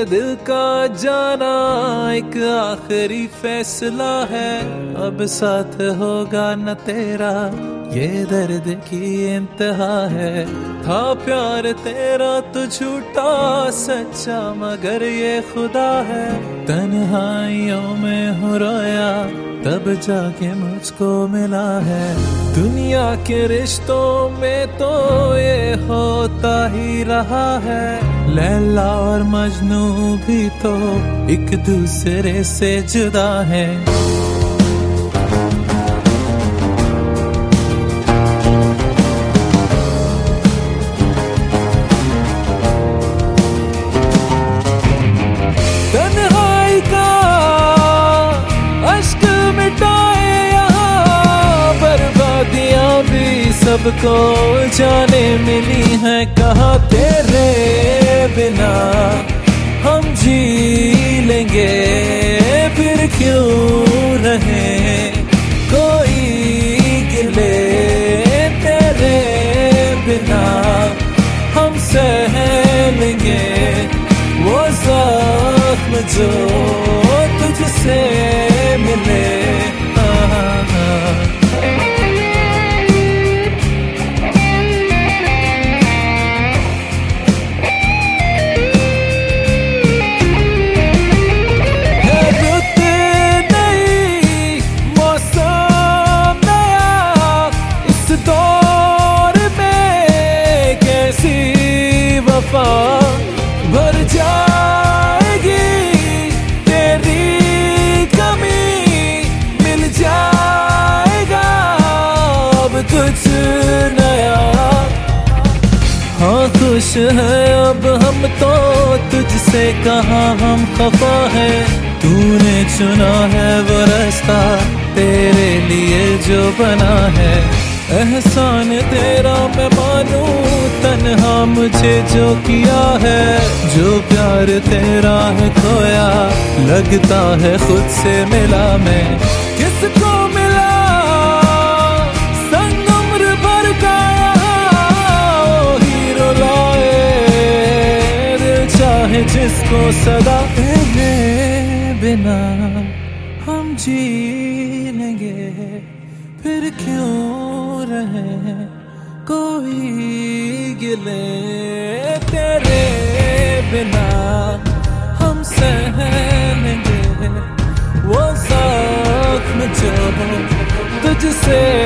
दिल का जाना एक आखिरी फैसला है, अब साथ होगा न तेरा ये दर्द की इंतहा है। था प्यार तेरा तो झूठा सच्चा मगर ये खुदा है, तन्हाइयों में हो रोया तब जाके मुझको मिला है। दुनिया के रिश्तों में तो ये होता ही रहा है, लैला और मजनू भी तो एक दूसरे से जुदा है। तन्हाई का अश्क मिटाए यहाँ, बर्बादियां भी सबको जाने मिली हैं। कहाँ तेरे बिना हम जी लेंगे, फिर क्यों रहे कोई गिले। तेरे बिना हम सह लेंगे वो जख्म जो तुझसे मिले। भर जाएगी तेरी कमी, मिल जाएगा अब कुछ नया। हाँ खुश है अब हम तो तुझसे, कहाँ हम खफा है। तूने चुना है वो रास्ता तेरे लिए जो बना है। एहसान तेरा मैं मानूं तन्हा मुझे जो किया है, जो प्यार तेरा है खोया लगता है खुद से मिला मैं। किसको मिला संग उम्र भर का यहाँ, हीरो लाए दिल चाहे जिसको सदा। तेरे बिना हम जी लेंगे फिर क्यों रहे कोई गिले। तेरे बिना हम सह लेंगे वो जख्म जो तुझसे